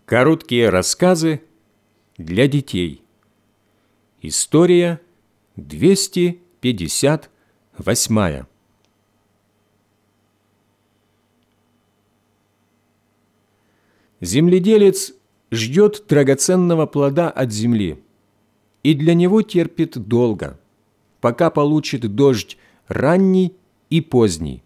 Короткие рассказы для детей. История 258. Земледелец ждет драгоценного плода от земли, и для него терпит долго, пока получит дождь ранний и поздний.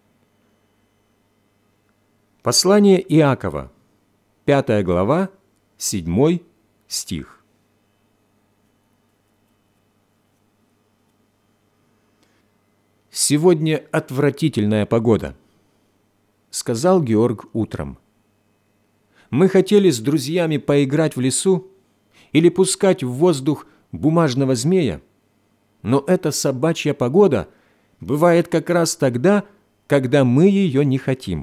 Послание Иакова, 5 глава, 7 стих. «Сегодня отвратительная погода», — сказал Георг утром. «Мы хотели с друзьями поиграть в лесу или пускать в воздух бумажного змея, но эта собачья погода бывает как раз тогда, когда мы ее не хотим».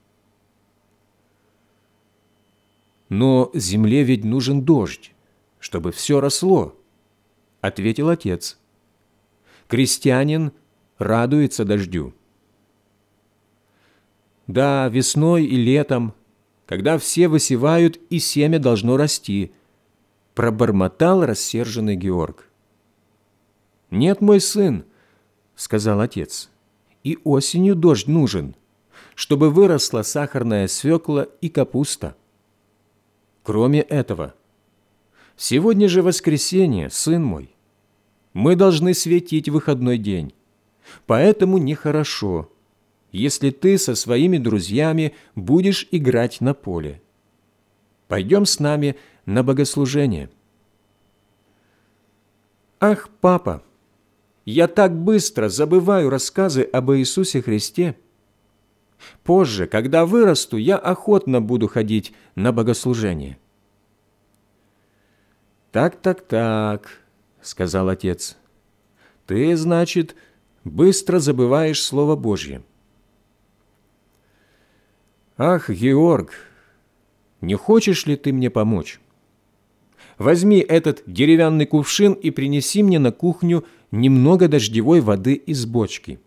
«Но земле ведь нужен дождь, чтобы все росло», — ответил отец. «Крестьянин радуется дождю». «Да, весной и летом, когда все высевают, и семя должно расти», — пробормотал рассерженный Георг. «Нет, мой сын», — сказал отец, — «и осенью дождь нужен, чтобы выросла сахарная свекла и капуста. Кроме этого, сегодня же воскресенье, сын мой. Мы должны светить выходной день, поэтому нехорошо, если ты со своими друзьями будешь играть на поле. Пойдем с нами на богослужение». «Ах, папа, я так быстро забываю рассказы об Иисусе Христе. Позже, когда вырасту, я охотно буду ходить на богослужение». «Так, — сказал отец, — ты, значит, быстро забываешь Слово Божье». «Ах, Георг, не хочешь ли ты мне помочь? Возьми этот деревянный кувшин и принеси мне на кухню немного дождевой воды из бочки».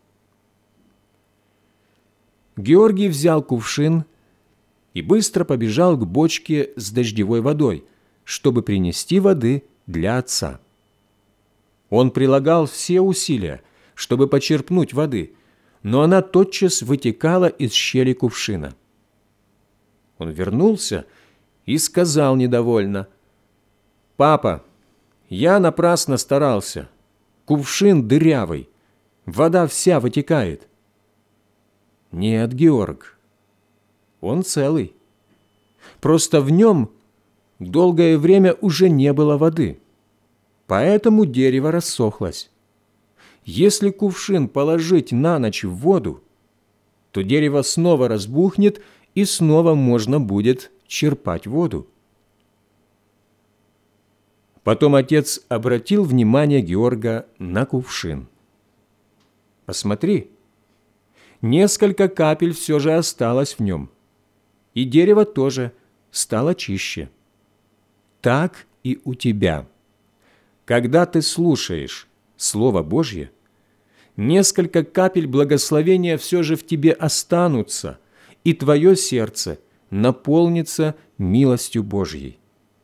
Георгий взял кувшин и быстро побежал к бочке с дождевой водой, чтобы принести воды для отца. Он прилагал все усилия, чтобы почерпнуть воды, но она тотчас вытекала из щели кувшина. Он вернулся и сказал недовольно: «Папа, я напрасно старался. Кувшин дырявый, вода вся вытекает». «Нет, Георг, он целый. Просто в нем долгое время уже не было воды, поэтому дерево рассохлось. Если кувшин положить на ночь в воду, то дерево снова разбухнет, и снова можно будет черпать воду». Потом отец обратил внимание Георга на кувшин. «Посмотри, несколько капель все же осталось в нем, и дерево тоже стало чище. Так и у тебя. Когда ты слушаешь Слово Божье, несколько капель благословения все же в тебе останутся, и твое сердце наполнится милостью Божьей».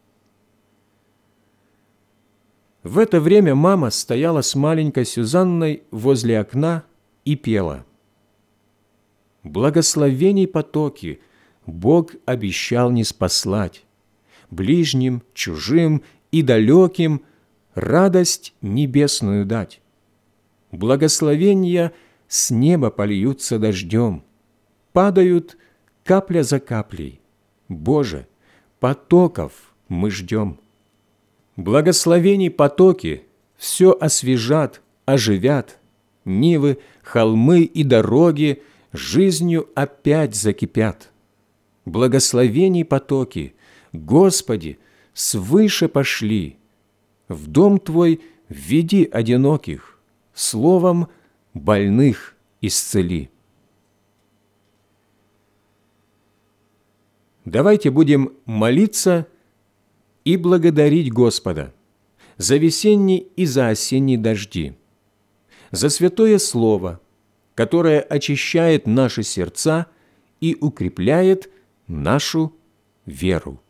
В это время мама стояла с маленькой Сюзанной возле окна и пела: «Благословений потоки Бог обещал ниспослать, ближним, чужим и далеким радость небесную дать. Благословения с неба польются дождем, падают капля за каплей. Боже, потоков мы ждем. Благословений потоки все освежат, оживят, нивы, холмы и дороги жизнью опять закипят. Благословений потоки, Господи, свыше пошли. В дом Твой введи одиноких, словом больных исцели». Давайте будем молиться и благодарить Господа за весенний и за осенний дожди, за святое Слово, которое очищает наши сердца и укрепляет нашу веру.